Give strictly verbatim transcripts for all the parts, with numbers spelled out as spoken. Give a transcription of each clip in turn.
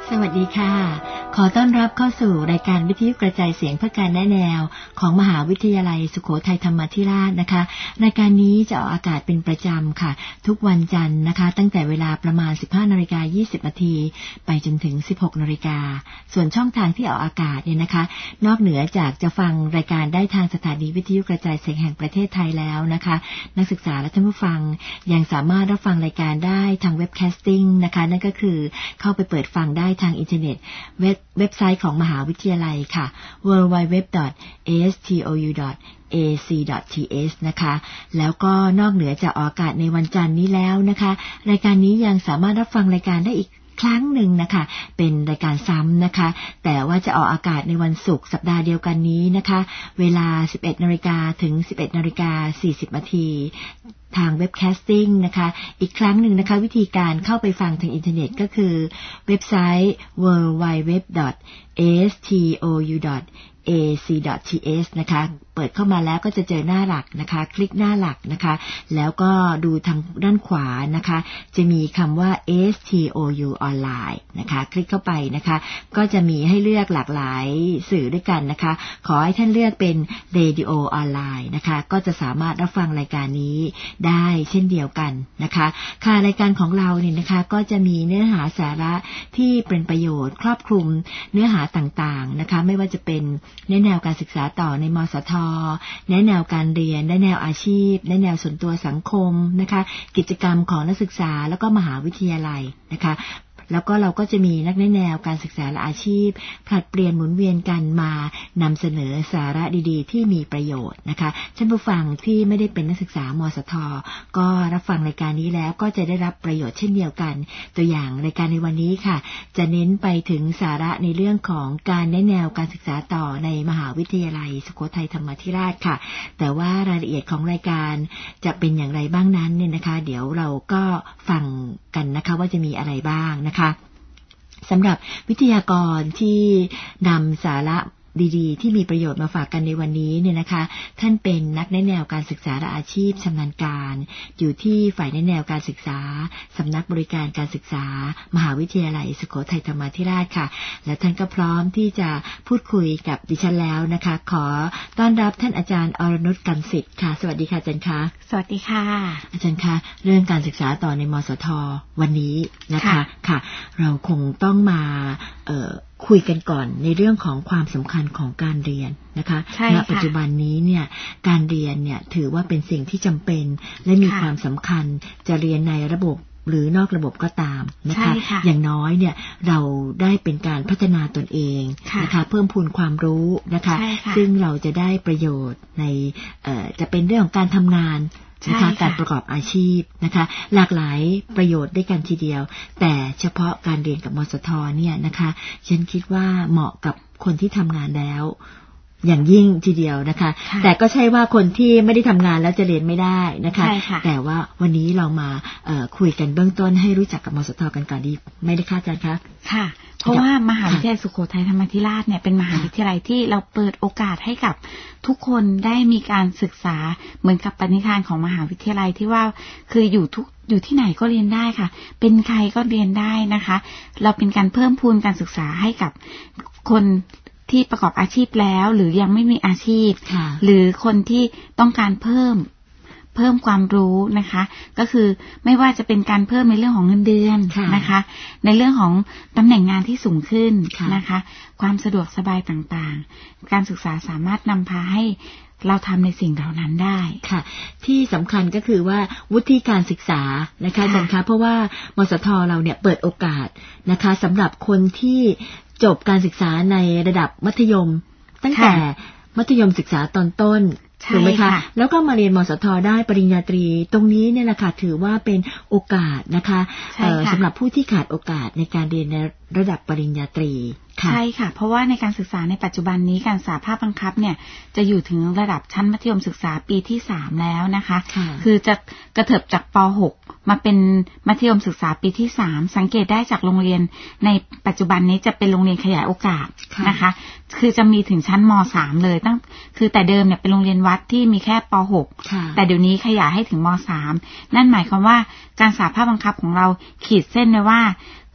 สวัสดีค่ะขอต้อนรับเข้าสู่รายการวิทยุกระจายเสียงเพื่อการแนะแนวของมหาวิทยาลัยสุโขทัยธรรมาธิราชนะคะรายการนี้จะออกอากาศเป็นประจำค่ะทุกวันจันทร์นะคะตั้งแต่เวลาประมาณ สิบห้านาฬิกายี่สิบนาทีไปจนถึง สิบหกนาฬิกาส่วนช่องทางที่ออกอากาศเนี่ยนะคะนอกเหนือจากจะฟังรายการได้ทางสถานีวิทยุกระจายเสียงแห่งประเทศไทยแล้วนะคะนักศึกษาและท่านผู้ฟังยังสามารถรับฟังรายการได้ทางเว็บแคสติ้งนะคะนั่นก็คือเข้าไปเปิดฟังได้ทางอินเทอร์เน็ตเว็บเว็บไซต์ของมหาวิทยาลัยค่ะ ดับเบิลยู ดับเบิลยู ดับเบิลยู ดอท เอ เอส ที โอ ยู ดอท เอ ซี ดอท ที เอช นะคะแล้วก็นอกเหนือจากออกอากาศในวันจันทร์นี้แล้วนะคะรายการนี้ยังสามารถรับฟังรายการได้อีกครั้งหนึ่งนะคะเป็นรายการซ้ำนะคะแต่ว่าจะออกอากาศในวันศุกร์สัปดาห์เดียวกันนี้นะคะเวลา สิบเอ็ดนาฬิกา ถึง สิบเอ็ดนาฬิกาสี่สิบนาทีทางเว็บแคสติ้งนะคะอีกครั้งหนึ่งนะคะวิธีการเข้าไปฟังทางอินเทอร์เน็ตก็คือเว็บไซต์ ดับเบิลยู ดับเบิลยู ดับเบิลยู ดอท เอ เอส ที โอ ยู ดอท เอ ซี ดอท ที เอช นะคะเปิดเข้ามาแล้วก็จะเจอหน้าหลักนะคะคลิกหน้าหลักนะคะแล้วก็ดูทางด้านขวานะคะจะมีคำว่า เอ เอส ที โอ ยู ออนไลน์นะคะคลิกเข้าไปนะคะก็จะมีให้เลือกหลากหลายสื่อด้วยกันนะคะขอให้ท่านเลือกเป็นเรดิโอออนไลน์นะคะก็จะสามารถรับฟังรายการนี้ได้เช่นเดียวกันนะคะค่ะรายการของเราเนี่ยนะคะก็จะมีเนื้อหาสาระที่เป็นประโยชน์ครอบคลุมเนื้อหาต่างๆนะคะไม่ว่าจะเป็นแนะแนวการศึกษาต่อในมสท.แนะแนวการเรียนแนะแนวอาชีพแนะแนวส่วนตัวสังคมนะคะกิจกรรมของนักศึกษาแล้วก็มหาวิทยาลัยนะคะแล้วก็เราก็จะมีนักแนะแนวการศึกษาและอาชีพผลัดเปลี่ยนหมุนเวียนกันมานำเสนอสาระดีๆที่มีประโยชน์นะคะท่านผู้ฟังที่ไม่ได้เป็นนักศึกษามสท.ก็รับฟังรายการนี้แล้วก็จะได้รับประโยชน์เช่นเดียวกันตัวอย่างรายการในวันนี้ค่ะจะเน้นไปถึงสาระในเรื่องของการแนะแนวการศึกษาต่อในมหาวิทยาลัยสุโขทัยธรรมาธิราชค่ะแต่ว่ารายละเอียดของรายการจะเป็นอย่างไรบ้างนั้นเนี่ยนะคะเดี๋ยวเราก็ฟังกันนะคะว่าจะมีอะไรบ้างนะคะสำหรับวิทยากรที่นำสาระดีๆที่มีประโยชน์มาฝากกันในวันนี้เนี่ยนะคะท่านเป็นนักแนะแนวการศึกษาและอาชีพชำนาญการอยู่ที่ฝ่ายแนะแนวการศึกษาสำนักบริการการศึกษามหาวิทยาลัยสุโขทัยธรรมาธิราชค่ะและท่านก็พร้อมที่จะพูดคุยกับดิฉันแล้วนะคะขอต้อนรับท่านอาจารย์อรนุช กำสิทธิ์ค่ะสวัสดีค่ะอาจารย์คะสวัสดีค่ะอาจารย์คะเรื่องการศึกษาต่อในมสท.วันนี้นะคะค่ะเราคงต้องมาเอ่อคุยกันก่อนในเรื่องของความสำคัญของการเรียนนะคะณปัจจุบันนี้เนี่ยการเรียนเนี่ยถือว่าเป็นสิ่งที่จำเป็นและมีความสำคัญจะเรียนในระบบหรือนอกระบบก็ตามนะคะอย่างน้อยเนี่ยเราได้เป็นการพัฒนาตนเองนะคะเพิ่มพูนความรู้นะคะซึ่งเราจะได้ประโยชน์ในเอ่อจะเป็นเรื่องของการทำงานนะคะการประกอบอาชีพนะคะหลากหลายประโยชน์ด้วยกันทีเดียวแต่เฉพาะการเรียนกับมสท.เนี่ยนะคะฉันคิดว่าเหมาะกับคนที่ทำงานแล้วอย่างยิ่งทีเดียวนะคะแต่ก็ใช่ว่าคนที่ไม่ได้ทำงานแล้วจะเรียนไม่ได้นะคะแต่ว่าวันนี้เรามาเอ่อคุยกันเบื้องต้นให้รู้จักกับมสท.กันก่อนดีไม่ได้ค่ะอาจารย์คะค่ะเพราะว่ามหาวิทยาลัยสุโขทัยธรรมาธิราชเนี่ยเป็นมหาวิทยาลัยที่เราเปิดโอกาสให้กับทุกคนได้มีการศึกษาเหมือนกับปณิธานของมหาวิทยาลัยที่ว่าคืออยู่ทุกอยู่ที่ไหนก็เรียนได้ค่ะเป็นใครก็เรียนได้นะคะเราเป็นการเพิ่มพูนการศึกษาให้กับคนที่ประกอบอาชีพแล้วหรือยังไม่มีอาชีพหรือคนที่ต้องการเพิ่มเพิ่มความรู้นะคะก็คือไม่ว่าจะเป็นการเพิ่มในเรื่องของเงินเดือนนะคะในเรื่องของตำแหน่งงานที่สูงขึ้นนะคะความสะดวกสบายต่างๆการศึกษาสามารถนำพาให้เราทำในสิ่งเหล่านั้นได้ค่ะที่สำคัญก็คือว่าวุฒิการศึกษานะคะอาจารย์คะเพราะว่ามสท.เราเนี่ยเปิดโอกาสนะคะสำหรับคนที่จบการศึกษาในระดับมัธยมตั้งแต่มัธยมศึกษาตอนต้นถูกไหมคะแล้วก็มาเรียนมสท.ได้ปริญญาตรีตรงนี้เนี่ยนะคะถือว่าเป็นโอกาสนะคะสำหรับผู้ที่ขาดโอกาสในการเรียนในระดับปริญญาตรีใช่ค่ะเพราะว่าในการศึกษาในปัจจุบันนี้การศึกษาภาคบังคับเนี่ยจะอยู่ถึงระดับชั้นมัธยมศึกษาปีที่สามแล้วนะคะคือจะกระเถิบจากป หกมาเป็นมัธยมศึกษาปีที่สามสังเกตได้จากโรงเรียนในปัจจุบันนี้จะเป็นโรงเรียนขยายโอกาสนะคะคือจะมีถึงชั้นม สามเลยตั้งคือแต่เดิมเนี่ยเป็นโรงเรียนวัดที่มีแค่ป หกแต่เดี๋ยวนี้ขยายให้ถึงม สามนั่นหมายความว่าการศึกษาภาคบังคับของเราขีดเส้นไว้ว่า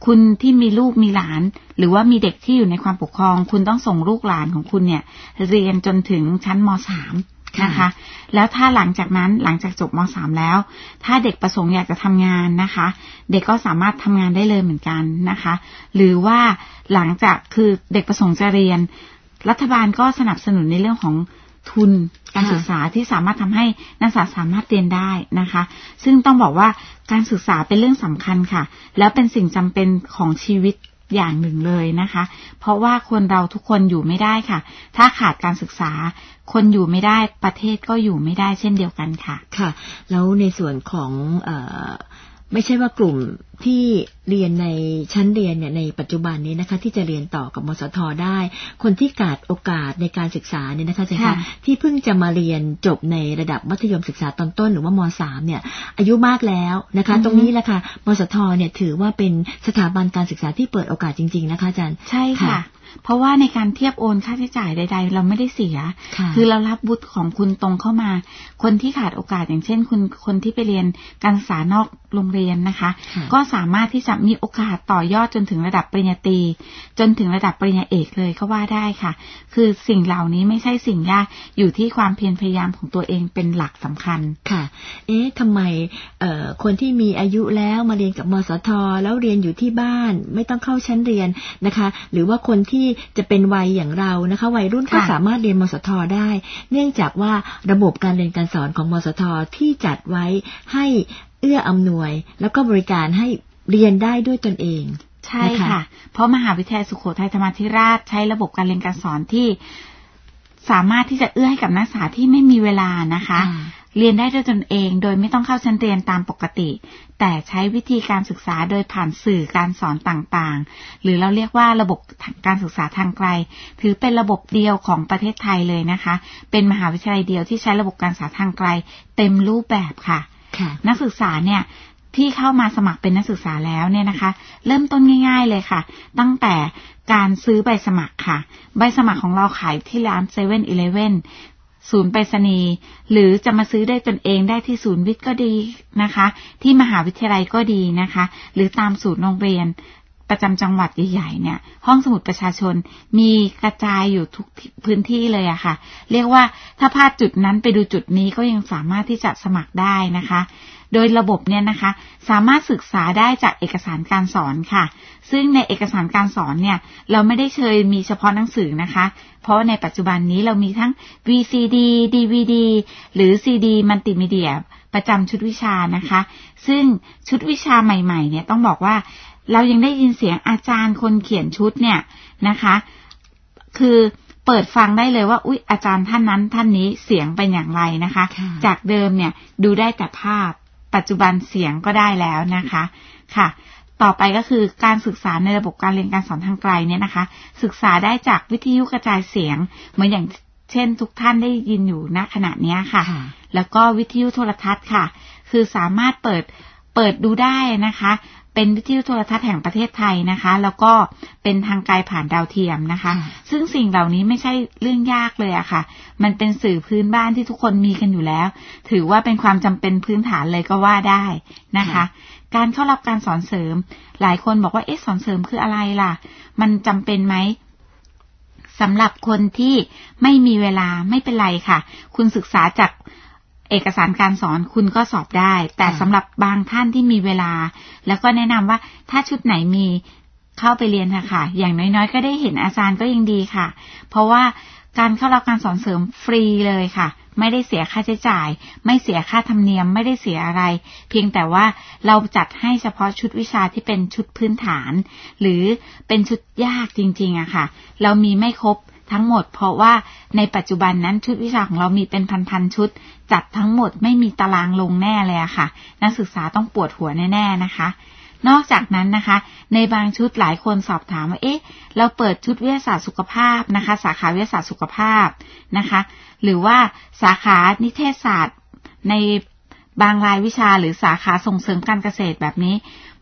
คุณที่มีลูกมีหลานหรือว่ามีเด็กที่อยู่ในความปกครองคุณต้องส่งลูกหลานของคุณเนี่ยเรียนจนถึงชั้นม.สาม นะคะแล้วถ้าหลังจากนั้นหลังจากจบม.สาม แล้วถ้าเด็กประสงค์อยากจะทำงานนะคะเด็กก็สามารถทำงานได้เลยเหมือนกันนะคะหรือว่าหลังจากคือเด็กประสงค์จะเรียนรัฐบาลก็สนับสนุนในเรื่องของทุนการศึกษาที่สามารถทำให้นักศึกษาสามารถเรียนได้นะคะซึ่งต้องบอกว่าการศึกษาเป็นเรื่องสำคัญค่ะแล้วเป็นสิ่งจำเป็นของชีวิตอย่างหนึ่งเลยนะคะเพราะว่าคนเราทุกคนอยู่ไม่ได้ค่ะถ้าขาดการศึกษาคนอยู่ไม่ได้ประเทศก็อยู่ไม่ได้เช่นเดียวกันค่ะค่ะแล้วในส่วนของเอ่อไม่ใช่ว่ากลุ่มที่เรียนในชั้นเรียนเนี่ยในปัจจุบันนี้นะคะที่จะเรียนต่อกับมสทได้คนที่ขาดโอกาสในการศึกษาเนี่ยนะคะอาจารย์คะที่เพิ่งจะมาเรียนจบในระดับมัธยมศึกษาตอนต้นหรือว่าม.สาม เนี่ยอายุมากแล้วนะคะตรงนี้แหละค่ะมสทเนี่ยถือว่าเป็นสถาบันการศึกษาที่เปิดโอกาสจริงๆนะคะอาจารย์ใช่ค่ะเพราะว่าในการเทียบโอนค่าใช้จ่ายใดๆเราไม่ได้เสียคือเรารับวุฒิของคุณตรงเข้ามาคนที่ขาดโอกาสอย่างเช่นคุณคนที่ไปเรียนการศึกษานอกโรงเรียนนะคะก็สามารถที่จะมีโอกาสต่อยอดจนถึงระดับปริญญาตรีจนถึงระดับปริญญาเอกเลยก็ว่าได้ค่ะคือสิ่งเหล่านี้ไม่ใช่สิ่งยากอยู่ที่ความเพียรพยายามของตัวเองเป็นหลักสำคัญค่ะเอ๊ะทำไมเอ่อคนที่มีอายุแล้วมาเรียนกับมสทแล้วเรียนอยู่ที่บ้านไม่ต้องเข้าชั้นเรียนนะคะหรือว่าคนที่จะเป็นวัยอย่างเรานะคะวัยรุ่นก็สามารถเรียนมสทได้เนื่องจากว่าระบบการเรียนการสอนของมสทที่จัดไว้ให้เอื้ออำนวยแล้วก็บริการให้เรียนได้ด้วยตนเองใช่ค่ะเพราะมหาวิทยาลัยสุโขทัยธรรมาธิราชใช้ระบบการเรียนการสอนที่สามารถที่จะเอื้อให้กับนักศึกษาที่ไม่มีเวลานะคะเรียนได้ด้วยตนเองโดยไม่ต้องเข้าชั้นเรียนตามปกติแต่ใช้วิธีการศึกษาโดยผ่านสื่อการสอนต่างๆหรือเราเรียกว่าระบบการศึกษาทางไกลถือเป็นระบบเดียวของประเทศไทยเลยนะคะเป็นมหาวิทยาลัยเดียวที่ใช้ระบบการศึกษาทางไกลเต็มรูปแบบค่ะนักศึกษาเนี่ยที่เข้ามาสมัครเป็นนักศึกษาแล้วเนี่ยนะคะเริ่มต้นง่ายๆเลยค่ะตั้งแต่การซื้อใบสมัครค่ะใบสมัครของเราขายที่ร้านเซเว่นอีเลฟเว่นศูนย์ไปรษณีย์หรือจะมาซื้อได้ตนเองได้ที่ศูนย์วิทย์ก็ดีนะคะที่มหาวิทยาลัยก็ดีนะคะหรือตามศูนย์โรงเรียนประจำจังหวัดใหญ่ๆเนี่ยห้องสมุดประชาชนมีกระจายอยู่ทุกพื้นที่เลยอะค่ะเรียกว่าถ้าพลาดจุดนั้นไปดูจุดนี้ก็ยังสามารถที่จะสมัครได้นะคะโดยระบบเนี่ยนะคะสามารถศึกษาได้จากเอกสารการสอนค่ะซึ่งในเอกสารการสอนเนี่ยเราไม่ได้เชยมีเฉพาะหนังสือนะคะเพราะในปัจจุบันนี้เรามีทั้ง วี ซี ดี ดี วี ดี หรือ ซี ดี มัลติมีเดียประจำชุดวิชานะคะซึ่งชุดวิชาใหม่ๆเนี่ยต้องบอกว่าเรายังได้ยินเสียงอาจารย์คนเขียนชุดเนี่ยนะคะคือเปิดฟังได้เลยว่าอุ๊ยอาจารย์ท่านนั้นท่านนี้เสียงเป็นอย่างไรนะคะจากเดิมเนี่ยดูได้แต่ภาพปัจจุบันเสียงก็ได้แล้วนะคะค่ะต่อไปก็คือการศึกษาในระบบการเรียนการสอนทางไกลเนี่ยนะคะศึกษาได้จากวิทยุกระจายเสียงเหมือนอย่างเช่นทุกท่านได้ยินอยู่ณขณะนี้ค่ะแล้วก็วิทยุโทรทัศน์ค่ะคือสามารถเปิดเปิดดูได้นะคะเป็นวิทยุโทรทัศน์แห่งประเทศไทยนะคะแล้วก็เป็นทางไกลผ่านดาวเทียมนะคะซึ่งสิ่งเหล่านี้ไม่ใช่เรื่องยากเลยอะค่ะมันเป็นสื่อพื้นบ้านที่ทุกคนมีกันอยู่แล้วถือว่าเป็นความจำเป็นพื้นฐานเลยก็ว่าได้นะคะการเข้ารับการสอนเสริมหลายคนบอกว่าเอ๊ะสอนเสริมคืออะไรล่ะมันจำเป็นไหมสำหรับคนที่ไม่มีเวลาไม่เป็นไรค่ะคุณศึกษาจากเอกสารการสอนคุณก็สอบได้แต่สำหรับบางท่านที่มีเวลาแล้วก็แนะนำว่าถ้าชุดไหนมีเข้าไปเรียนค่ะอย่างน้อยๆก็ได้เห็นอาจารย์ก็ยังดีค่ะเพราะว่าการเข้ารับการสอนเสริมฟรีเลยค่ะไม่ได้เสียค่าใช้จ่ายไม่เสียค่าธรรมเนียมไม่ได้เสียอะไรเพียงแต่ว่าเราจัดให้เฉพาะชุดวิชาที่เป็นชุดพื้นฐานหรือเป็นชุดยากจริงๆอะค่ะเรามีไม่ครบทั้งหมดเพราะว่าในปัจจุบันนั้นชุดวิชาของเรามีเป็นพันๆชุดจัดทั้งหมดไม่มีตารางลงแน่เลยอะค่ะนักศึกษาต้องปวดหัวแน่ๆนะคะนอกจากนั้นนะคะในบางชุดหลายคนสอบถามว่าเอ๊ะเราเปิดชุดวิทยาศาสตร์สุขภาพนะคะสาขาวิทยาศาสตร์สุขภาพนะคะหรือว่าสาขานิเทศศาสตร์ในบางรายวิชาหรือสาขาส่งเสริมการเกษตรแบบนี้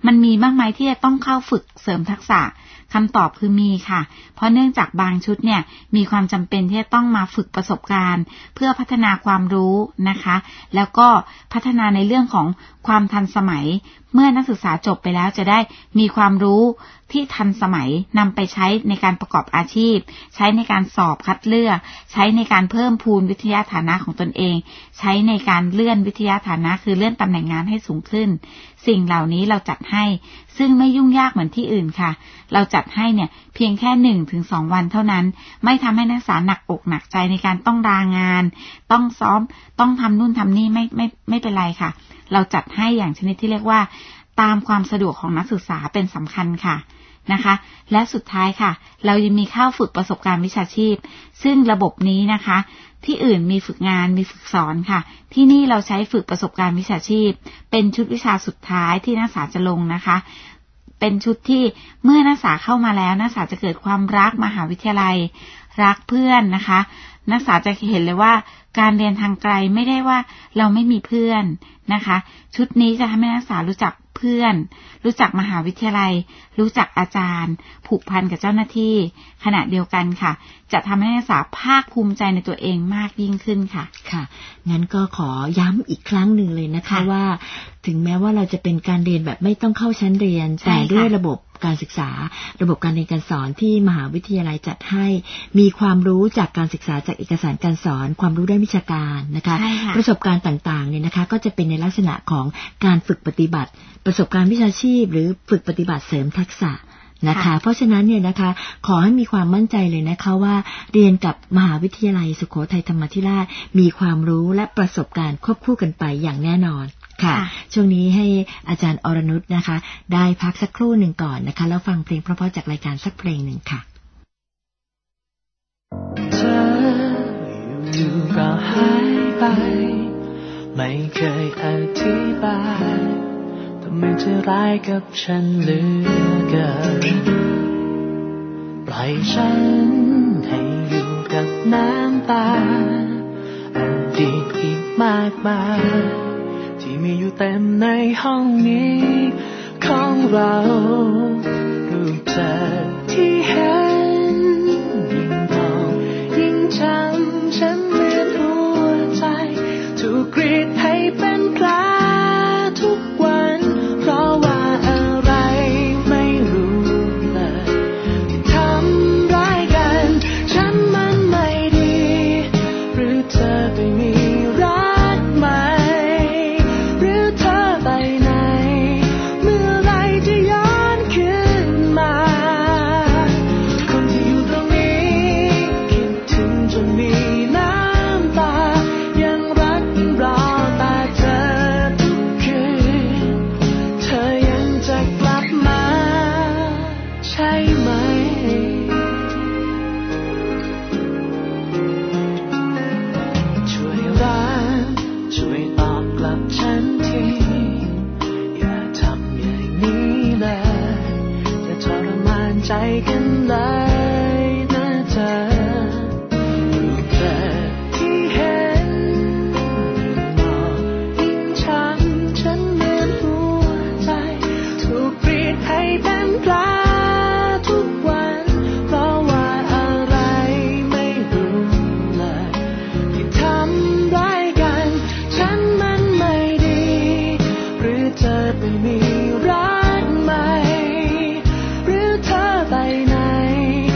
มันมีมากมายที่จะต้องเข้าฝึกเสริมทักษะคำตอบคือมีค่ะเพราะเนื่องจากบางชุดเนี่ยมีความจำเป็นที่จะต้องมาฝึกประสบการณ์เพื่อพัฒนาความรู้นะคะแล้วก็พัฒนาในเรื่องของความทันสมัยเมื่อนักศึกษาจบไปแล้วจะได้มีความรู้ที่ทันสมัยนำไปใช้ในการประกอบอาชีพใช้ในการสอบคัดเลือกใช้ในการเพิ่มพูนวิทยาฐานะของตนเองใช้ในการเลื่อนวิทยาฐานะคือเลื่อนตำแหน่งงานให้สูงขึ้นสิ่งเหล่านี้เราจัดให้ซึ่งไม่ยุ่งยากเหมือนที่อื่นค่ะเราจัดให้เนี่ยเพียงแค่ หนึ่งถึงสอง วันเท่านั้นไม่ทำให้นักศึกษาหนักอกหนักใจในการต้องลางานต้องซ้อมต้องทำนู่นทำนี่ไม่ไม่ไม่เป็นไรค่ะเราจัดให้อย่างชนิดที่เรียกว่าตามความสะดวกของนักศึกษาเป็นสำคัญค่ะนะคะและสุดท้ายค่ะเรายังมีเข้าฝึกประสบการณ์วิชาชีพซึ่งระบบนี้นะคะที่อื่นมีฝึกงานมีฝึกสอนค่ะที่นี่เราใช้ฝึกประสบการณ์วิชาชีพเป็นชุดวิชาสุดท้ายที่นักศึกษาจะลงนะคะเป็นชุดที่เมื่อนักศึกษาเข้ามาแล้วนักศึกษาจะเกิดความรักมหาวิทยาลัยรักเพื่อนนะคะนักศึกษาจะเห็นเลยว่าการเรียนทางไกลไม่ได้ว่าเราไม่มีเพื่อนนะคะชุดนี้จะทำให้นักศึกษารู้จักเพื่อนรู้จักมหาวิทยาลัยรู้จักอาจารย์ผูกพันกับเจ้าหน้าที่ขณะเดียวกันค่ะจะทำให้นักศึกษาภาคภูมิใจในตัวเองมากยิ่งขึ้นค่ะค่ะงั้นก็ขอย้ำอีกครั้งหนึ่งเลยนะคะว่าถึงแม้ว่าเราจะเป็นการเรียนแบบไม่ต้องเข้าชั้นเรียนแต่ด้วยระบบการศึกษาระบบการเรียนการสอนที่มหาวิทยาลัยจัดให้มีความรู้จากการศึกษาจากเอกสารการสอนความรู้ด้านวิชาการนะคะประสบการณ์ต่างๆเนี่ยนะคะก็จะเป็นในลักษณะของการฝึกปฏิบัติประสบการณ์วิชาชีพหรือฝึกปฏิบัติเสริมทักษะนะคะเพราะฉะนั้นเนี่ยนะคะขอให้มีความมั่นใจเลยนะคะว่าเรียนกับมหาวิทยาลัยสุโขทัยธรรมาธิราชมีความรู้และประสบการณ์ควบคู่กันไปอย่างแน่นอนค่ะช่วงนี้ให้อาจารย์อรนุชนะคะได้พักสักครู่หนึ่งก่อนนะคะแล้วฟังเพลงเพราะๆจากรายการสักเพลงหนึ่งค่ะเธออยู่ๆก็หายไปไม่เคยอธิบายทำไมเธอร้ายกับฉันเหลือเกินปล่อยฉันให้อยู่กับน้ำตาอดีตอีกมากมายที่มีอยู่เต็มในห้องนี้ของเรารูปเธอที่เห็นยิ่งมองยิ่งจำฉันเหมือนหัวใจถูกกรีดให้เป็นแผลทุกวันเพราะว่าอะไรไม่รู้เลยทำร้ายกันฉันมันไม่ดีหรือเธอไปมีรักใหม่หรือเธอไปไหนเมื่อไรจะย้อนคืนมาคนที่อยู่ตรงนี้คิดถึงจนมีน้ำตายังรักยังรอตาเธอทุกคืนเธอยังจะกลับมาใช่ไหมช่วยรักช่วยตอบกลับฉันทีอย่าทำอย่างนี้เลยอย่าทรมานใจกันเลยนะเธอรูปเธอที่เห็นมองยิ่งช้ำฉันเหมือนหัวใจถูกกรีดให้เป็นแผลทุกวันเพราะว่าอะไรไม่รู้เลยที่ทำร้ายกันฉันมันไม่ดีหรือเธอไปมีรักใหม่หรือเธอไปไหน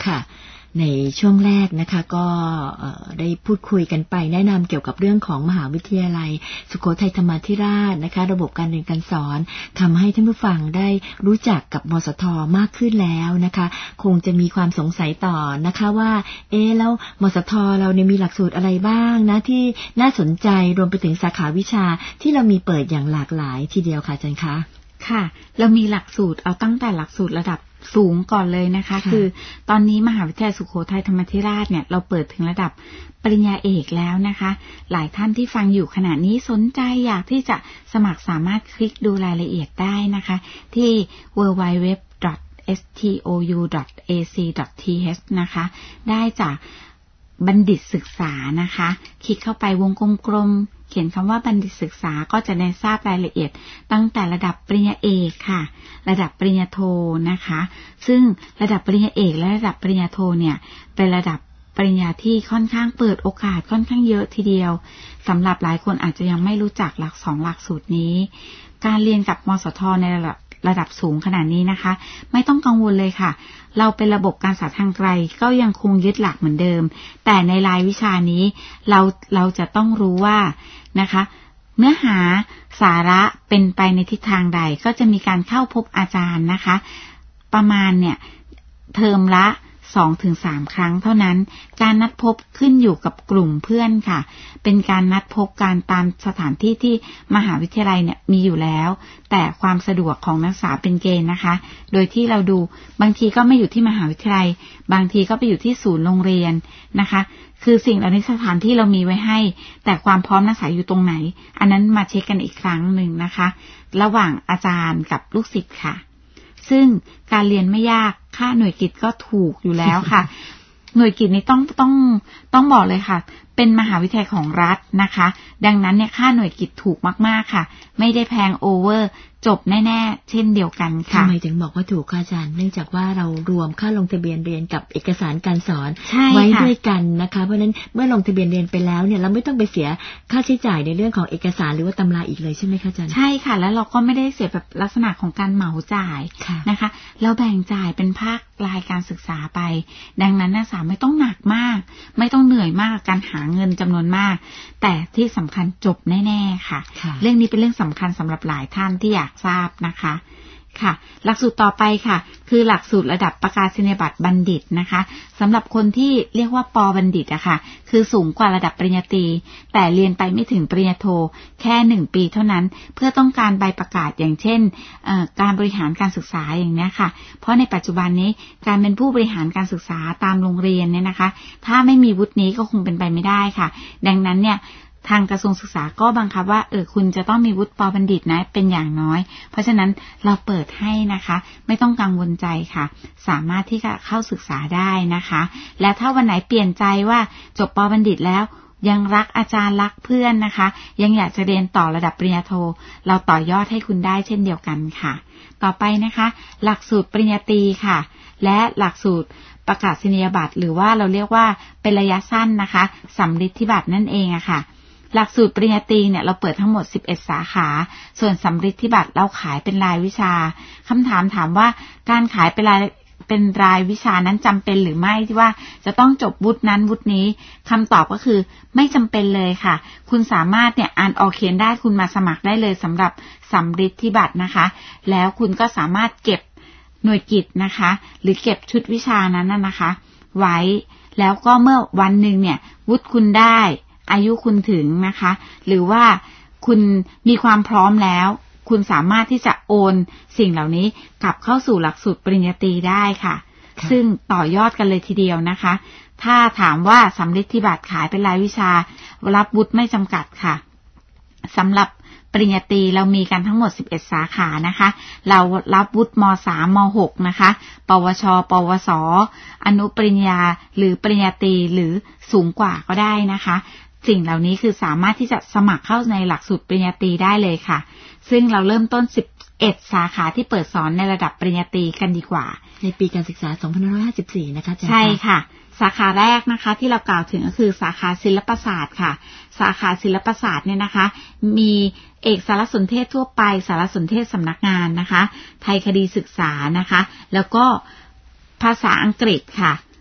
ค่ะในช่วงแรกนะคะก็ได้พูดคุยกันไปแนะนำเกี่ยวกับเรื่องของมหาวิทยาลัยสุโขทัยธรรมาธิราชนะคะระบบการเรียนการสอนทำให้ท่านผู้ฟังได้รู้จักกับมสท.มากขึ้นแล้วนะคะคงจะมีความสงสัยต่อนะคะว่าเอ๊ะแล้วมสท.เราเนี่ยมีหลักสูตรอะไรบ้างนะที่น่าสนใจรวมไปถึงสาขาวิชาที่เรามีเปิดอย่างหลากหลายทีเดียวค่ะอาจารย์คะค่ะเรามีหลักสูตรเอาตั้งแต่หลักสูตรระดับสูงก่อนเลยนะคะคือตอนนี้มหาวิทยาลัยสุโขทัยธรรมาธิราชเนี่ยเราเปิดถึงระดับปริญญาเอกแล้วนะคะหลายท่านที่ฟังอยู่ขณะนี้สนใจอยากที่จะสมัครสามารถคลิกดูรายละเอียดได้นะคะที่ ดับเบิลยู ดับเบิลยู ดับเบิลยู ดอท เอส ที โอ ยู ดอท เอ ซี ดอท ที เอช นะคะได้จากบัณฑิตศึกษานะคะคลิกเข้าไปวงกลมๆเขียนคำว่าบัณฑิตศึกษาก็จะได้ทราบรายละเอียดตั้งแต่ระดับปริญญาเอกค่ะระดับปริญญาโทนะคะซึ่งระดับปริญญาเอกและระดับปริญญาโทเนี่ยเป็นระดับปริญญาที่ค่อนข้างเปิดโอกาสค่อนข้างเยอะทีเดียวสำหรับหลายคนอาจจะยังไม่รู้จักหลักสองหลักสูตรนี้การเรียนกับมสท.ในระดับระดับสูงขนาดนี้นะคะไม่ต้องกังวลเลยค่ะเราเป็นระบบการศึกษาทางไกลก็ยังคงยึดหลักเหมือนเดิมแต่ในรายวิชานี้เราเราจะต้องรู้ว่านะคะเนื้อหาสาระเป็นไปในทิศทางใดก็จะมีการเข้าพบอาจารย์นะคะประมาณเนี่ยเทอมละสองถึงสามครั้งเท่านั้นการนัดพบขึ้นอยู่กับกลุ่มเพื่อนค่ะเป็นการนัดพบการตามสถานที่ที่มหาวิทยาลัยเนี่ยมีอยู่แล้วแต่ความสะดวกของนักศึกษาเป็นเกณฑ์นะคะโดยที่เราดูบางทีก็ไม่อยู่ที่มหาวิทยาลัยบางทีก็ไปอยู่ที่ศูนย์โรงเรียนนะคะคือสิ่งเหล่านี้สถานที่เรามีไว้ให้แต่ความพร้อมนักศึกษาอยู่ตรงไหนอันนั้นมาเช็คกันอีกครั้งหนึ่งนะคะระหว่างอาจารย์กับลูกศิษย์ค่ะซึ่งการเรียนไม่ยากค่าหน่วยกิตก็ถูกอยู่แล้วค่ะ หน่วยกิตนี้ต้องต้องต้องบอกเลยค่ะเป็นมหาวิทยาลัยของรัฐนะคะดังนั้นเนี่ยค่าหน่วยกิตถูกมากๆค่ะไม่ได้แพงโอเวอร์จบแน่ๆเช่นเดียวกันค่ะทำไมถึงบอกว่าถูกค่ะอาจารย์เนื่องจากว่าเรารวมค่าลงทะเบียนเรียนกับเอกสารการสอนไว้ด้วยกันนะคะเพราะฉะนั้นเมื่อลงทะเบียนเรียนไปแล้วเนี่ยเราไม่ต้องไปเสียค่าใช้จ่ายในเรื่องของเอกสารหรือว่าตำราอีกเลยใช่ไหมคะอาจารย์ใช่ค่ะแล้วเราก็ไม่ได้เสียแบบลักษณะของการเหมาจ่ายนะคะเราแบ่งจ่ายเป็นภาครายการศึกษาไปดังนั้นนักศึกษาไม่ต้องหนักมากไม่ต้องเหนื่อยมากกับการหาเงินจำนวนมากแต่ที่สำคัญจบแน่ๆค่ะเรื่องนี้เป็นเรื่องสำคัญสำหรับหลายท่านที่อยากทราบนะคะค่ะหลักสูตรต่อไปค่ะคือหลักสูตรระดับประกาศนียบัตรบัณฑิตนะคะสำหรับคนที่เรียกว่าป.บัณฑิตอะค่ะคือสูงกว่าระดับปริญญาตรีแต่เรียนไปไม่ถึงปริญญาโทแค่หนึ่งปีเท่านั้นเพื่อต้องการใบประกาศอย่างเช่นการบริหารการศึกษาอย่างนี้ค่ะเพราะในปัจจุบันนี้การเป็นผู้บริหารการศึกษาตามโรงเรียนเนี่ยนะคะถ้าไม่มีวุฒินี้ก็คงเป็นไปไม่ได้ค่ะดังนั้นเนี่ยทางกระทรวงศึกษาก็บังคับว่าเออคุณจะต้องมีวุฒิป.บัณฑิตนะเป็นอย่างน้อยเพราะฉะนั้นเราเปิดให้นะคะไม่ต้องกังวลใจค่ะสามารถที่จะเข้าศึกษาได้นะคะแล้วถ้าวันไหนเปลี่ยนใจว่าจบป.บัณฑิตแล้วยังรักอาจารย์รักเพื่อนนะคะยังอยากจะเรียนต่อระดับปริญญาโทเราต่อยอดให้คุณได้เช่นเดียวกันค่ะต่อไปนะคะหลักสูตรปริญญาตรีค่ะและหลักสูตรประกาศนียบัตรหรือว่าเราเรียกว่าเป็นระยะสั้นนะคะสำฤทธิบัตรนั่นเองอะค่ะหลักสูตรปริญญาตรีเนี่ยเราเปิดทั้งหมดสิบเอ็ดสาขาส่วนสำฤทธิบัตรเราขายเป็นรายวิชาคำถามถามว่าการขายเป็นรายเป็นรายวิชานั้นจำเป็นหรือไม่ที่ว่าจะต้องจบวุฒินั้นวุฒินี้คำตอบก็คือไม่จำเป็นเลยค่ะคุณสามารถเนี่ยอ่านออกเขียนได้คุณมาสมัครได้เลยสำหรับสำฤทธิบัตรนะคะแล้วคุณก็สามารถเก็บหน่วยกิตนะคะหรือเก็บชุดวิชานั้นนะคะไว้แล้วก็เมื่อวันหนึ่งเนี่ยวุฒิคุณได้อายุคุณถึงนะคะหรือว่าคุณมีความพร้อมแล้วคุณสามารถที่จะโอนสิ่งเหล่านี้กลับเข้าสู่หลักสูตรปริญญาตรีได้ค่ะซึ่งต่อยอดกันเลยทีเดียวนะคะถ้าถามว่าสำฤทธิบัตรขายเป็นรายวิชารับวุฒิไม่จำกัดค่ะสำหรับปริญญาตรีเรามีกันทั้งหมดสิบเอ็ดสาขานะคะเรารับวุฒิม.สาม ม.หก นะคะปวชปวสอนุปริญญาหรือปริญญาตรีหรือสูงกว่าก็ได้นะคะสิ่งเหล่านี้คือสามารถที่จะสมัครเข้าในหลักสูตรปริญญาตรีได้เลยค่ะซึ่งเราเริ่มต้นสิบเอ็ดสาขาที่เปิดสอนในระดับปริญญาตรีกันดีกว่าในปีการศึกษาสองพันห้าร้อยห้าสิบสี่นะคะใช่ค่ะสาขาแรกนะคะที่เรากล่าวถึงก็คือสาขาศิลปศาสตร์ค่ะสาขาศิลปศาสตร์เนี่ยนะคะมีเอกสารสนเทศทั่วไปสารสนเทศสำนักงานนะคะไทยคดีศึกษานะคะแล้วก็ภาษาอังกฤษค่ะ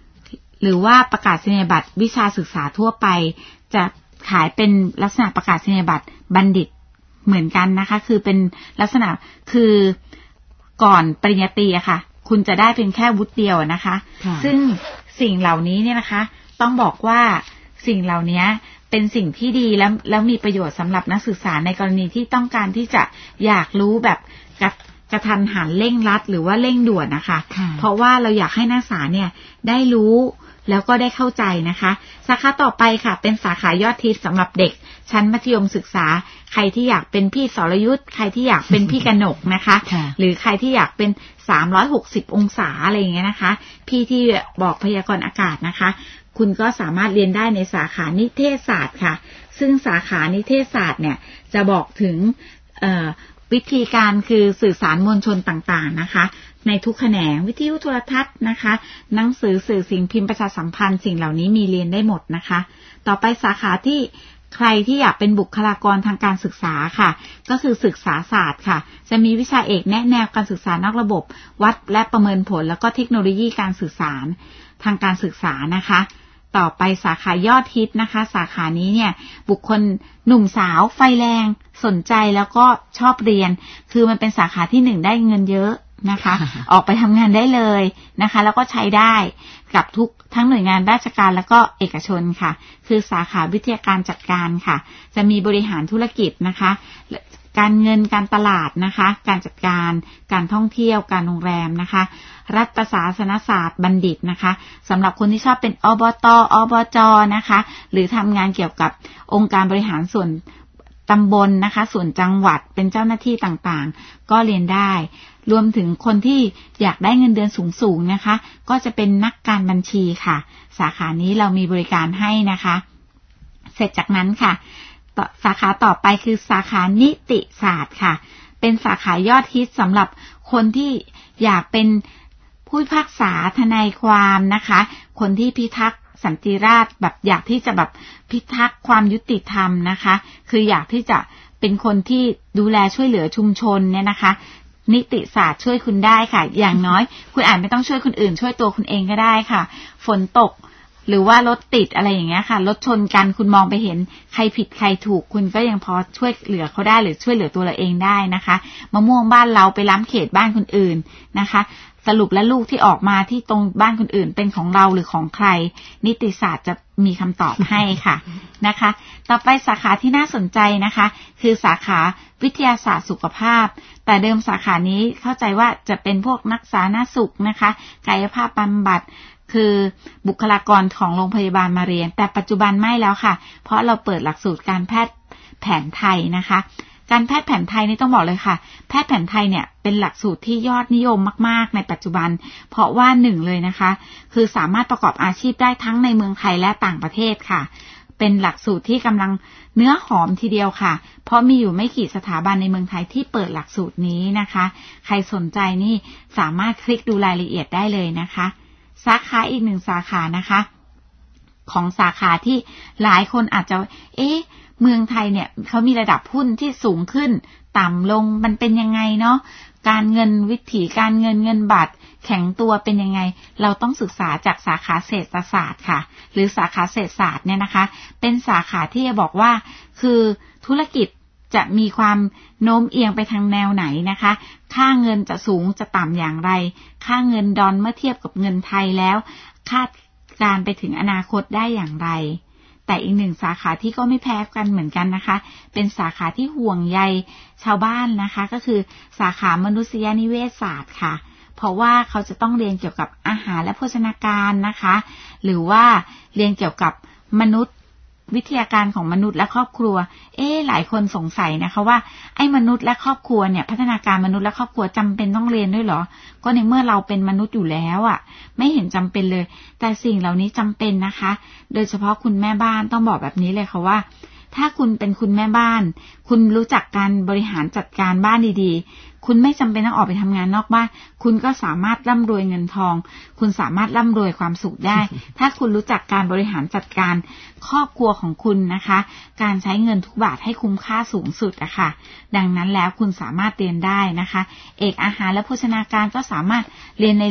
หรือว่าประกาศนียบัตรวิชาศึกษาทั่วไปจะขายเป็นลักษณะประกาศนียบัตรบัณฑิตเหมือนกันนะคะคือเป็นลักษณะคือก่อนปริญญาตรีอะค่ะคุณจะได้เป็นแค่วุฒิเดียวนะคะซึ่งสิ่งเหล่านี้เนี่ยนะคะต้องบอกว่าสิ่งเหล่านี้เป็นสิ่งที่ดีแล้วแล้วมีประโยชน์สำหรับนักศึกษาในกรณีที่ต้องการที่จะอยากรู้แบบกระกระทันหันเร่งรัดหรือว่าเร่งด่วนนะคะเพราะว่าเราอยากให้นักศึกษาเนี่ยได้รู้แล้วก็ได้เข้าใจนะคะสาขาต่อไปค่ะเป็นสาขายอดฮิตสำหรับเด็กชั้นมัธยมศึกษาใครที่อยากเป็นพี่สรยุทธใครที่อยากเป็นพี่กนกนะคะหรือใครที่อยากเป็นสามร้อยหกสิบองศาอะไรอย่างเงี้ยนะคะพี่ที่บอกพยากรณ์อากาศนะคะคุณก็สามารถเรียนได้ในสาขานิเทศศาสตร์ค่ะซึ่งสาขานิเทศศาสตร์เนี่ยจะบอกถึงวิธีการคือสื่อสารมวลชนต่างๆนะคะในทุกแขนงวิทยุโทรทัศน์นะคะหนังสือสื่อสิ่งพิมพ์ประชาสัมพันธ์สิ่งเหล่านี้มีเรียนได้หมดนะคะต่อไปสาขาที่ใครที่อยากเป็นบุคลากรทางการศึกษาค่ะก็คือศึกษาศาสตร์ค่ะจะมีวิชาเอกแนะแนวการศึกษานอกระบบวัดและประเมินผลแล้วก็เทคโนโลยีการสื่อสารทางการศึกษานะคะต่อไปสาขายอดฮิตนะคะสาขานี้เนี่ยบุคคลหนุ่มสาวไฟแรงสนใจแล้วก็ชอบเรียนคือมันเป็นสาขาที่หนึ่งได้เงินเยอะนะคะออกไปทำงานได้เลยนะคะแล้วก็ใช้ได้กับทุกทั้งหน่วยงานราชการแล้วก็เอกชนค่ะคือสาขาวิทยาการจัดการค่ะจะมีบริหารธุรกิจนะคะการเงินการตลาดนะคะการจัดการการท่องเที่ยวการโรงแรมนะคะรัฐศาสนศาสตร์บัณฑิตนะคะสำหรับคนที่ชอบเป็นอบต.อบจ.นะคะหรือทำงานเกี่ยวกับองค์การบริหารส่วนตำบลนะคะส่วนจังหวัดเป็นเจ้าหน้าที่ต่างๆก็เรียนได้รวมถึงคนที่อยากได้เงินเดือนสูงๆนะคะก็จะเป็นนักการบัญชีค่ะสาขานี้เรามีบริการให้นะคะเสร็จจากนั้นค่ะสาขาต่อไปคือสาขานิติศาสตร์ค่ะเป็นสาขายอดฮิตสำหรับคนที่อยากเป็นผู้พิพากษาทนายความนะคะคนที่พิทักษ์สันติราษฎร์แบบอยากที่จะแบบพิทักษ์ความยุติธรรมนะคะคืออยากที่จะเป็นคนที่ดูแลช่วยเหลือชุมชนเนี่ยนะคะนิติศาสตร์ช่วยคุณได้ค่ะอย่างน้อยคุณอาจไม่ต้องช่วยคนอื่นช่วยตัวคุณเองก็ได้ค่ะฝนตกหรือว่ารถติดอะไรอย่างเงี้ยค่ะรถชนกันคุณมองไปเห็นใครผิดใครถูกคุณก็ยังพอช่วยเหลือเขาได้หรือช่วยเหลือตัวเราเองได้นะคะมะม่วงบ้านเราไปล้ำเขตบ้านคนอื่นนะคะสรุปแล้วลูกที่ออกมาที่ตรงบ้านคนอื่นเป็นของเราหรือของใครนิติศาสตร์จะมีคำตอบให้ค่ะนะคะต่อไปสาขาที่น่าสนใจนะคะคือสาขาวิทยาศาสตร์สุขภาพแต่เดิมสาขานี้เข้าใจว่าจะเป็นพวกนักสาธารณสุขนะคะกายภาพบำบัดคือบุคลากรของโรงพยาบาลมาเรียนแต่ปัจจุบันไม่แล้วค่ะเพราะเราเปิดหลักสูตรการแพทย์แผนไทยนะคะการแพทย์แผนไทยนี่ต้องบอกเลยค่ะแพทย์แผนไทยเนี่ยเป็นหลักสูตรที่ยอดนิยมมากๆในปัจจุบันเพราะว่าหนึ่งเลยนะคะคือสามารถประกอบอาชีพได้ทั้งในเมืองไทยและต่างประเทศค่ะเป็นหลักสูตรที่กำลังเนื้อหอมทีเดียวค่ะเพราะมีอยู่ไม่กี่สถาบันในเมืองไทยที่เปิดหลักสูตรนี้นะคะใครสนใจนี่สามารถคลิกดูรายละเอียดได้เลยนะคะสาขาอีกหนึ่งสาขานะคะของสาขาที่หลายคนอาจจะเอ๊ะเมืองไทยเนี่ยเขามีระดับหุ้นที่สูงขึ้นต่ำลงมันเป็นยังไงเนาะการเงินวิถีการเงินเงินบาทแข็งตัวเป็นยังไงเราต้องศึกษาจากสาขาเศรษฐศาสตร์ค่ะหรือสาขาเศรษฐศาสตร์เนี่ยนะคะเป็นสาขาที่จะบอกว่าคือธุรกิจจะมีความโน้มเอียงไปทางแนวไหนนะคะค่าเงินจะสูงจะต่ำอย่างไรค่าเงินดอลเมื่อเทียบกับเงินไทยแล้วคาดการไปถึงอนาคตได้อย่างไรแต่อีกหนึ่งสาขาที่ก็ไม่แพ้กันเหมือนกันนะคะเป็นสาขาที่ห่วงใยชาวบ้านนะคะก็คือสาขามนุษยนิเวศศาสตร์ค่ะเพราะว่าเขาจะต้องเรียนเกี่ยวกับอาหารและโภชนาการนะคะหรือว่าเรียนเกี่ยวกับมนุษย์วิทยาการของมนุษย์และครอบครัวเอ๊ะหลายคนสงสัยนะคะว่าไอ้มนุษย์และครอบครัวเนี่ยพัฒนาการมนุษย์และครอบครัวจำเป็นต้องเรียนด้วยเหรอก็ในเมื่อเราเป็นมนุษย์อยู่แล้วอ่ะไม่เห็นจำเป็นเลยแต่สิ่งเหล่านี้จำเป็นนะคะโดยเฉพาะคุณแม่บ้านต้องบอกแบบนี้เลยค่ะว่าถ้าคุณเป็นคุณแม่บ้านคุณรู้จักการบริหารจัดการบ้านดีๆคุณไม่จำเป็นต้องออกไปทำงานนอกบ้านคุณก็สามารถร่ำรวยเงินทองคุณสามารถร่ำรวยความสุขได้ ถ้าคุณรู้จักการบริหารจัดการครอบครัวของคุณนะคะการใช้เงินทุกบาทให้คุ้มค่าสูงสุดอะค่ะดังนั้นแล้วคุณสามารถเรียนได้นะคะเอกอาหารและโภชนาการก็สามารถเรียนใน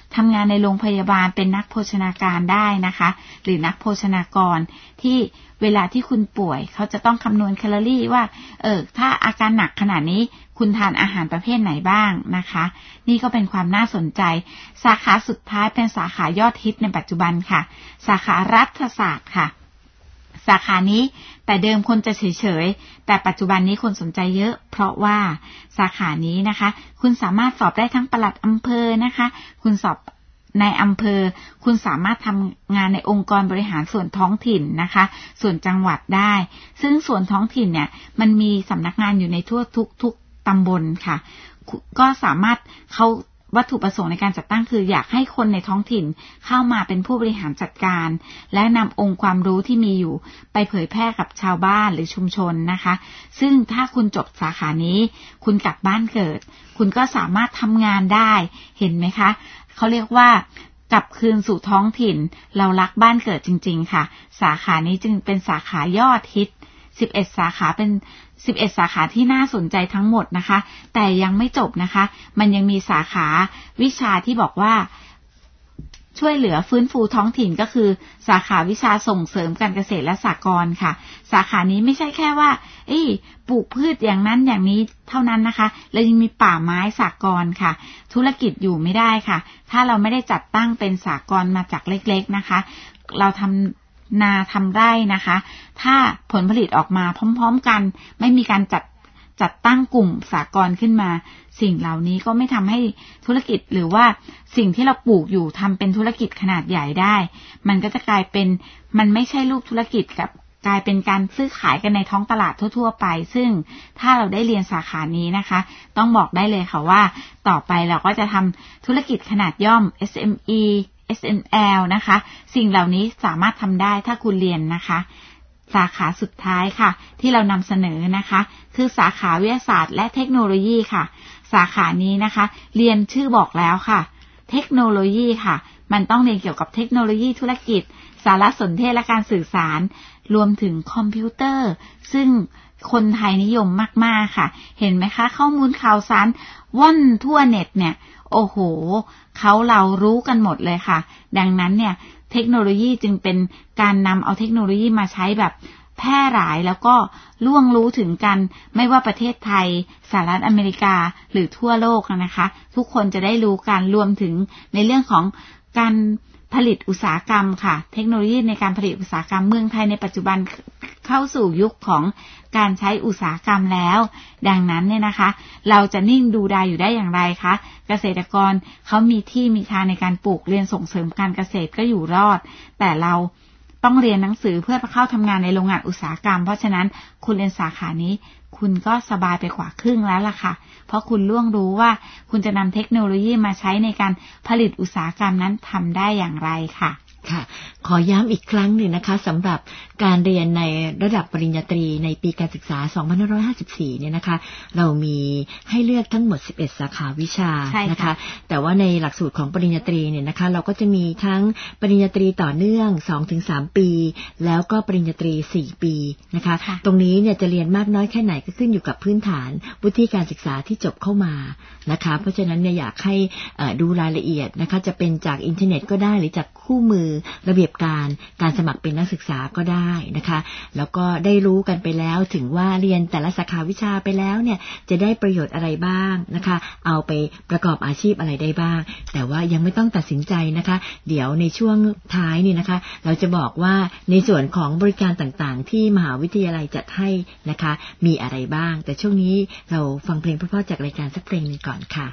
ทำงานในโรงพยาบาลเป็นนักโภชนาการได้นะคะหรือนักโภชนากรที่เวลาที่คุณป่วยเขาจะต้องคำนวณแคลอรี่ว่าเออถ้าอาการหนักขนาดนี้คุณทานอาหารประเภทไหนบ้างนะคะนี่ก็เป็นความน่าสนใจสาขาสุดท้ายเป็นสาขายอดฮิตในปัจจุบันค่ะสาขารัฐศาสตร์ค่ะสาขานี้แต่เดิมคนจะเฉยๆแต่ปัจจุบันนี้คนสนใจเยอะเพราะว่าสาขานี้นะคะคุณสามารถสอบได้ทั้งปลัดอำเภอนะคะคุณสอบในอำเภอคุณสามารถทำงานในองค์กรบริหารส่วนท้องถิ่นนะคะส่วนจังหวัดได้ซึ่งส่วนท้องถิ่นเนี่ยมันมีสำนักงานอยู่ในทั่วทุกทุกตำบลค่ะก็สามารถเขาวัตถุประสงค์ในการจัดตั้งคืออยากให้คนในท้องถิ่นเข้ามาเป็นผู้บริหารจัดการและนำองค์ความรู้ที่มีอยู่ไปเผยแพร่กับชาวบ้านหรือชุมชนนะคะซึ่งถ้าคุณจบสาขานี้คุณกลับบ้านเกิดคุณก็สามารถทำงานได้เห็นไหมคะเขาเรียกว่ากลับคืนสู่ท้องถิ่นเรารักบ้านเกิดจริงๆค่ะสาขานี้จึงเป็นสาขายอดฮิตสิบเอ็ดสาขาเป็นสิบเอ็ดสาขาที่น่าสนใจทั้งหมดนะคะแต่ยังไม่จบนะคะมันยังมีสาขาวิชาที่บอกว่าช่วยเหลือฟื้นฟูท้องถิ่นก็คือสาขาวิชาส่งเสริมการเกษตรและสหกรณ์ค่ะสาขานี้ไม่ใช่แค่ว่าเอ้ยปลูกพืชอย่างนั้นอย่างนี้เท่านั้นนะคะแล้วยังมีป่าไม้สหกรณ์ค่ะธุรกิจอยู่ไม่ได้ค่ะถ้าเราไม่ได้จัดตั้งเป็นสหกรณ์มาจากเล็กๆนะคะเราทำนาทำไร่นะคะถ้าผลผลิตออกมาพร้อมๆกันไม่มีการจัดจัดตั้งกลุ่มสหกรณ์ขึ้นมาสิ่งเหล่านี้ก็ไม่ทำให้ธุรกิจหรือว่าสิ่งที่เราปลูกอยู่ทำเป็นธุรกิจขนาดใหญ่ได้มันก็จะกลายเป็นมันไม่ใช่รูปธุรกิจกับกลายเป็นการซื้อขายกันในท้องตลาดทั่วๆไปซึ่งถ้าเราได้เรียนสาขานี้นะคะต้องบอกได้เลยค่ะว่าต่อไปเราก็จะทำธุรกิจขนาดย่อม เอส เอ็ม อีเอส เอ็ม แอล นะคะสิ่งเหล่านี้สามารถทำได้ถ้าคุณเรียนนะคะสาขาสุดท้ายค่ะที่เรานำเสนอนะคะคือสาขาวิทยาศาสตร์และเทคโนโลยีค่ะสาขานี้นะคะเรียนชื่อบอกแล้วค่ะเทคโนโลยีค่ะมันต้องเรียนเกี่ยวกับเทคโนโลยีธุรกิจสารสนเทศและการสื่อสารรวมถึงคอมพิวเตอร์ซึ่งคนไทยนิยมมากๆค่ะเห็นไหมคะข้อมูลข่าวสารว่อนทั่วเน็ตเนี่ยโอ้โหเขาเรารู้กันหมดเลยค่ะดังนั้นเนี่ยเทคโนโลยีจึงเป็นการนำเอาเทคโนโลยีมาใช้แบบแพร่หลายแล้วก็ล่วงรู้ถึงกันไม่ว่าประเทศไทยสหรัฐอเมริกาหรือทั่วโลกนะคะทุกคนจะได้รู้กันรวมถึงในเรื่องของการผลิตอุตสาหกรรมค่ะเทคโนโลยีในการผลิตอุตสาหกรรมเมืองไทยในปัจจุบันเข้าสู่ยุคของการใช้อุตสาหกรรมแล้วดังนั้นเนี่ยนะคะเราจะนิ่งดูดายอยู่ได้อย่างไรคะเกษตรกรเขามีที่มีทางในการปลูกเรียนส่งเสริมการเกษตรก็อยู่รอดแต่เราต้องเรียนหนังสือเพื่อเข้าทำงานในโรงงานอุตสาหกรรมเพราะฉะนั้นคุณเรียนสาขานี้คุณก็สบายไปกว่าครึ่งแล้วล่ะค่ะเพราะคุณล่วงรู้ว่าคุณจะนำเทคโนโลยีมาใช้ในการผลิตอุตสาหกรรมนั้นทำได้อย่างไรค่ะค่ะขอย้ำอีกครั้งหนึ่งนะคะสำหรับการเรียนในระดับปริญญาตรีในปีการศึกษาสองพันห้าร้อยห้าสิบสี่เนี่ยนะคะเรามีให้เลือกทั้งหมดสิบเอ็ดสาขาวิชานะคะแต่ว่าในหลักสูตรของปริญญาตรีเนี่ยนะคะเราก็จะมีทั้งปริญญาตรีต่อเนื่อง สองถึงสาม ปีแล้วก็ปริญญาตรีสี่ปีนะคะตรงนี้เนี่ยจะเรียนมากน้อยแค่ไหนก็ขึ้นอยู่กับพื้นฐานวุฒิการศึกษาที่จบเข้ามานะคะเพราะฉะนั้นเนี่ยอยากให้ดูรายละเอียดนะคะจะเป็นจากอินเทอร์เน็ตก็ได้หรือจากคู่มือระเบียบการการสมัครเป็นนักศึกษาก็ได้นะคะแล้วก็ได้รู้กันไปแล้วถึงว่าเรียนแต่ละสาขาวิชาไปแล้วเนี่ยจะได้ประโยชน์อะไรบ้างนะคะเอาไปประกอบอาชีพอะไรได้บ้างแต่ว่ายังไม่ต้องตัดสินใจนะคะเดี๋ยวในช่วงท้ายนี่นะคะเราจะบอกว่าในส่วนของบริการต่างๆที่มหาวิทยาลัยจัดให้นะคะมีอะไรบ้างแต่ช่วงนี้เราฟังเพลงเพราะๆจากรายการสักเพลงนึงก่อนค่ะ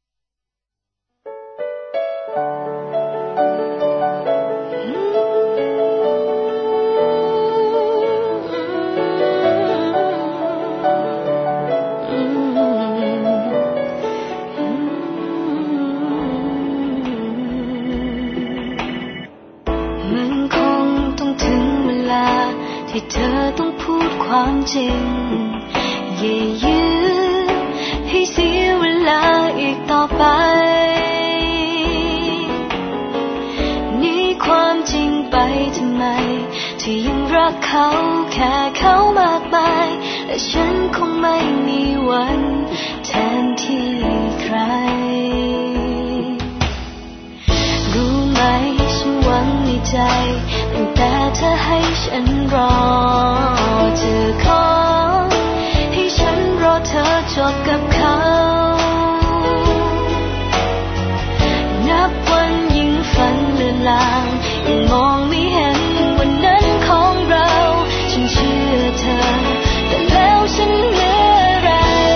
ที่เธอต้องพูดความจริงอย่ายื้อให้เสียเวลาอีกต่อไปหนีความจริงไปทำไมที่ยังรักเขาแค่เขามากมายและฉันคงไม่มีวันแทนที่ใครใจตั้งแต่เธอให้ฉันรอเธอขอให้ฉันรอเธอจบกับเขานับวันยิ่งฝันเลือนลางยิ่งมองไม่เห็นวันนั้นของเราฉันเชื่อเธอแต่แล้วฉันเหลืออะไร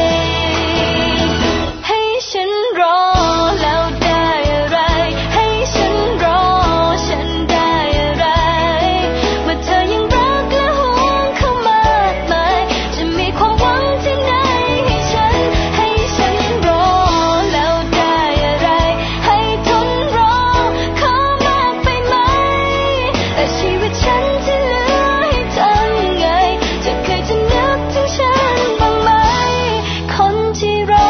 ให้ฉันรอแล้วได้อะไรให้ฉันรอฉันได้อะไรเมื่อเธอยังรักและห่วงเขามากมายจะมีความหวังที่ไหนให้ฉันให้ฉันรอแล้วได้อะไรให้ทนรอเขามากไปไหมแต่ชีวิตฉันที่เหลือให้ทำไงจะเคยจะนึกถึงฉันบ้างไหมคนที่รอ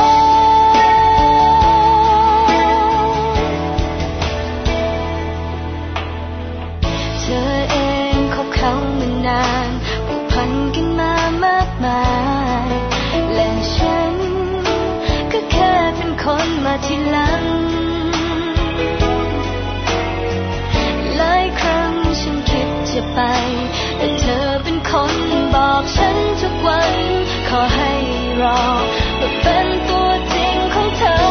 เธอเองคบเขามานานผูกพันกันมามากมายและฉันก็แค่เป็นคนมาทีหลังหลายครั้งฉันคิดจะไปแต่เธอเป็นคนบอกฉันทุกวันขอให้รอว่าเป็นตัวจริงของเธอ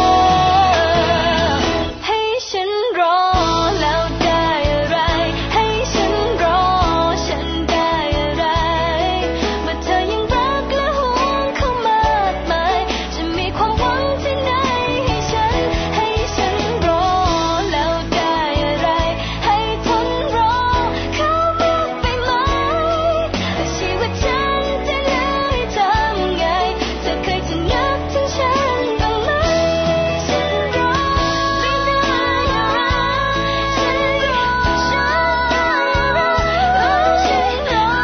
ให้ฉันรอแล้วได้อะไรให้ฉันรอฉันได้อะไรเมื่อเธอยังรักและห่วงเขามากมายจะมีความหวังที่ไหนให้ฉันให้ฉันรอแล้วได้อะไรให้ทนรอเขามากไปไหมแต่ชีวิตฉันจะเหลือให้ทำไงเธอเคยจะนึกถึงฉันบ้างไหมฉันรอไม่ได้อะไรฉันรอฉันรอฉันรอ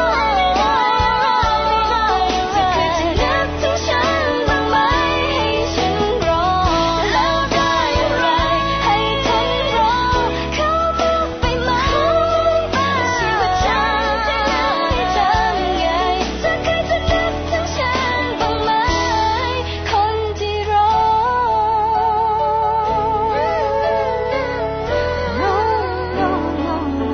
เธอเคยจะนึกถึงฉันบ้างไหมให้ฉันรอแล้วได้อะไรให้ทนรอเขามากไปไหมชีวิตฉันจะเหลือให้ทำไงเธอเคยจะนึกถึงฉันบ้างไหมคนที่รอ No no no no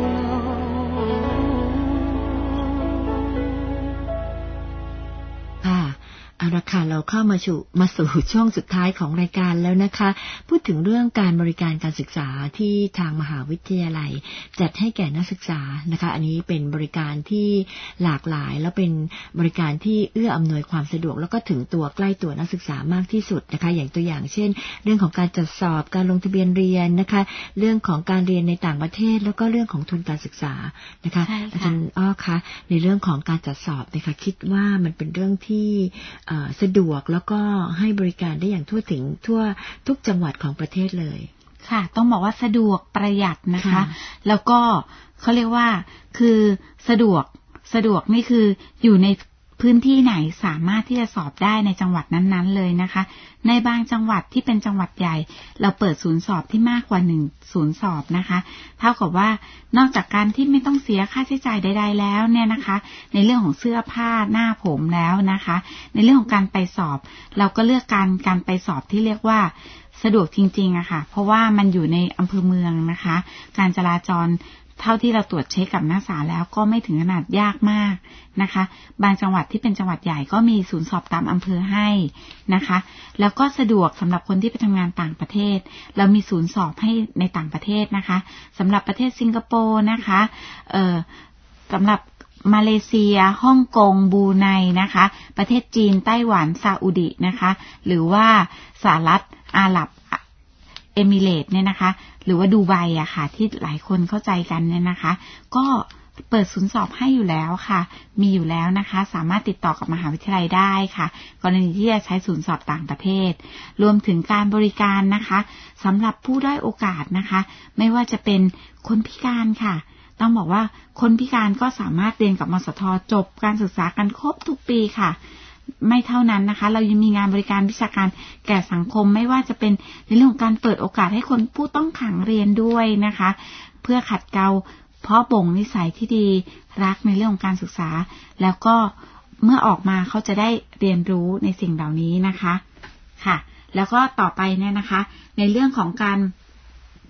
ค่ะเอาละค่ะเราเข้ามาสู่มาสู่ช่วงสุดท้ายของรายการแล้วนะคะพูดถึงเรื่องการบริการการศึกษาที่ทางมหาวิทยาลัยจัดให้แก่นักศึกษานะคะอันนี้เป็นบริการที่หลากหลายแล้วเป็นบริการที่เอื้ออำนวยความสะดวกแล้วก็ถึงตัวใกล้ตัวนักศึกษามากที่สุดนะคะอย่างตัวอย่างเช่นเรื่องของการจัดสอบการลงทะเบียนเรียนนะคะเรื่องของการเรียนในต่างประเทศแล้วก็เรื่องของทุนการศึกษานะคะอาจารย์อ้อคะในเรื่องของการจัดสอบนะคะคิดว่ามันเป็นเรื่องที่สะดวกแล้วก็ให้บริการได้อย่างทั่วถึงทั่วทุกจังหวัดของประเทศเลยค่ะต้องบอกว่าสะดวกประหยัดนะคะแล้วก็เขาเรียกว่าคือสะดวกสะดวกนี่คืออยู่ในพื้นที่ไหนสามารถที่จะสอบได้ในจังหวัดนั้นๆเลยนะคะในบางจังหวัดที่เป็นจังหวัดใหญ่เราเปิดศูนย์สอบที่มากกว่าหนึ่งศูนย์สอบนะคะเท่ากับว่านอกจากการที่ไม่ต้องเสียค่าใช้จ่ายใดๆแล้วเนี่ยนะคะในเรื่องของเสื้อผ้าหน้าผมแล้วนะคะในเรื่องของการไปสอบเราก็เลือกการการไปสอบที่เรียกว่าสะดวกจริงๆอะค่ะเพราะว่ามันอยู่ในอำเภอเมืองนะคะการจราจรเท่าที่เราตรวจเช็คกับนักศึกษาแล้วก็ไม่ถึงขนาดยากมากนะคะบางจังหวัดที่เป็นจังหวัดใหญ่ก็มีศูนย์สอบตามอำเภอให้นะคะแล้วก็สะดวกสำหรับคนที่ไปทำงานต่างประเทศเรามีศูนย์สอบให้ในต่างประเทศนะคะสำหรับประเทศสิงคโปร์นะคะเอ่อสำหรับมาเลเซียฮ่องกงบรูไนนะคะประเทศจีนไต้หวันซาอุดินะคะหรือว่าสหรัฐอาหรับเอมิเรตส์เนี่ยนะคะหรือว่าดูไบอะค่ะที่หลายคนเข้าใจกันเนี่ยนะคะก็เปิดศูนย์สอบให้อยู่แล้วค่ะมีอยู่แล้วนะคะสามารถติดต่อกับมหาวิทยาลัยได้ค่ะกรณีที่จะใช้ศูนย์สอบต่างประเทศรวมถึงการบริการนะคะสำหรับผู้ด้อยโอกาสนะคะไม่ว่าจะเป็นคนพิการค่ะต้องบอกว่าคนพิการก็สามารถเรียนกับมสท.จบการศึกษากันครบทุกปีค่ะไม่เท่านั้นนะคะเรายังมีงานบริการวิชาการแก่สังคมไม่ว่าจะเป็นในเรื่องของการเปิดโอกาสให้คนผู้ต้องขังเรียนด้วยนะคะเพื่อขัดเกลาเพาะบ่งนิสัยที่ดีรักในเรื่องของการศึกษาแล้วก็เมื่อออกมาเขาจะได้เรียนรู้ในสิ่งเหล่านี้นะคะค่ะแล้วก็ต่อไปเนี่ยนะคะในเรื่องของการ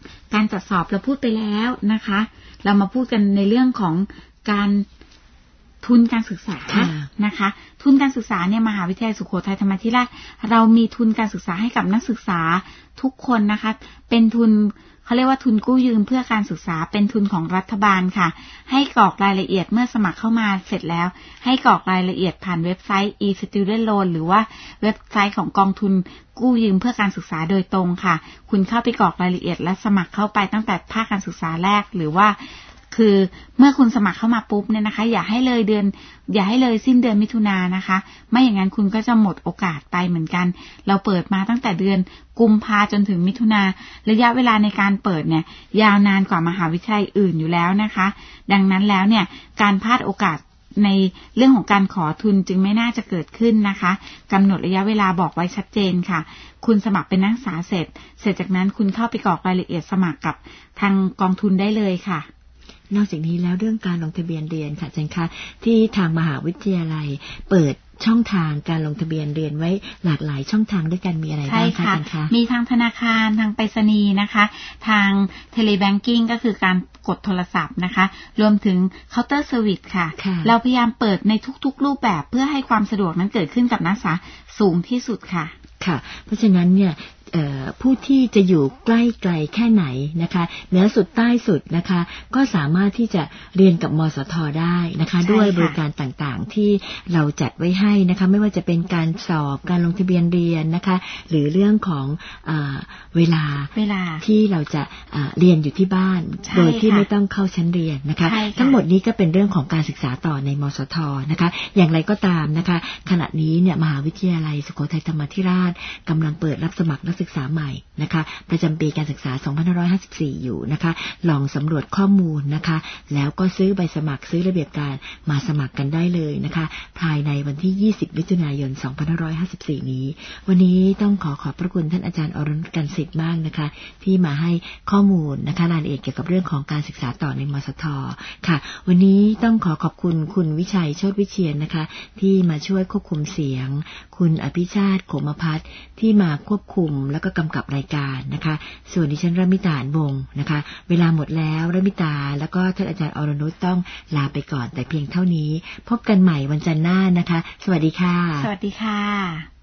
การจัดสอบเราพูดไปแล้วนะคะเรามาพูดกันในเรื่องของการทุนการศึกษานะคะทุนการศึกษาเนี่ยมหาวิทยาลัยสุโขทัยธรรมาธิราชเรามีทุนการศึกษาให้กับนักศึกษาทุกคนนะคะเป็นทุนเขาเรียกว่าทุนกู้ยืมเพื่อการศึกษาเป็นทุนของรัฐบาลค่ะให้กรอกรายละเอียดเมื่อสมัครเข้ามาเสร็จแล้วให้กรอกรายละเอียดผ่านเว็บไซต์ e-student loan หรือว่าเว็บไซต์ของกองทุนกู้ยืมเพื่อการศึกษาโดยตรงค่ะคุณเข้าไปกรอกรายละเอียดและสมัครเข้าไปตั้งแต่ภาคการศึกษาแรกหรือว่าคือเมื่อคุณสมัครเข้ามาปุ๊บเนี่ยนะคะอย่าให้เลยเดือนอย่าให้เลยสิ้นเดือนมิถุนายนนะคะไม่อย่างนั้นคุณก็จะหมดโอกาสไปเหมือนกันเราเปิดมาตั้งแต่เดือนกุมภาจนถึงมิถุนาระยะเวลาในการเปิดเนี่ยยาวนานกว่ามหาวิทยาลัยอื่นอยู่แล้วนะคะดังนั้นแล้วเนี่ยการพลาดโอกาสในเรื่องของการขอทุนจึงไม่น่าจะเกิดขึ้นนะคะกำหนดระยะเวลาบอกไว้ชัดเจนค่ะคุณสมัครเป็นนักศึกษาเสร็จเสร็จจากนั้นคุณเข้าไปกรอกรายละเอียดสมัครกับทางกองทุนได้เลยค่ะนอกจากนี้แล้วเรื่องการลงทะเบียนเรียนค่ะอาจารย์คะที่ทางมหาวิทยาลัยเปิดช่องทางการลงทะเบียนเรียนไว้หลากหลายช่องทางด้วยกันมีอะไรบ้างคะอาจารย์คะมีทางธนาคารทางไปรษณีย์นะคะทางเทเลแบงกิ้งก็คือการกดโทรศัพท์นะคะรวมถึงเคาน์เตอร์เซอร์วิสค่ะเราพยายามเปิดในทุกๆรูปแบบเพื่อให้ความสะดวกนั้นเกิดขึ้นกับนักศึกษาสูงที่สุดค่ะค่ะเพราะฉะนั้นเนี่ยผู้ที่จะอยู่ใกล้ไกลแค่ไหนนะคะเหนือสุดใต้สุดนะคะก็สามารถที่จะเรียนกับมสท.ได้นะคะด้วยบริการต่างๆที่เราจัดไว้ให้นะคะไม่ว่าจะเป็นการสอบการลงทะเบียนเรียนนะคะหรือเรื่องของเอ่อเวลาเวลาที่เราจะเรียนอยู่ที่บ้านโดยที่ไม่ต้องเข้าชั้นเรียนนะคะทั้งหมดนี้ก็เป็นเรื่องของการศึกษาต่อในมสท.นะคะอย่างไรก็ตามนะคะขณะนี้เนี่ยมหาวิทยาลัยสุโขทัยธรรมาธิราชกำลังเปิดรับสมัครนักศึกษาใหม่นะคะประจำปีการศึกษาสองพันห้าร้อยห้าสิบสี่อยู่นะคะลองสำรวจข้อมูลนะคะแล้วก็ซื้อใบสมัครซื้อระเบียบการมาสมัครกันได้เลยนะคะภายในวันที่ยี่สิบมิถุนายนสองพันห้าร้อยห้าสิบสี่นี้วันนี้ต้องขอขอบพระคุณท่านอาจารย์อรนุช กันสิทธิ์มากนะคะที่มาให้ข้อมูลนะคะรายละเอียดเกี่ยวกับเรื่องของการศึกษาต่อในมสท.ค่ะวันนี้ต้องขอขอบคุณคุณวิชัยโชติวิเชียรนะคะที่มาช่วยควบคุมเสียงคุณอภิชาติโขมพัฒน์ที่มาควบคุมแล้วก็กำกับรายการนะคะส่วนดิฉันรมิตา วงศ์นะคะเวลาหมดแล้วรมิตาแล้วก็ท่านอาจารย์อรนุชต้องลาไปก่อนแต่เพียงเท่านี้พบกันใหม่วันจันทร์หน้านะคะสวัสดีค่ะสวัสดีค่ะ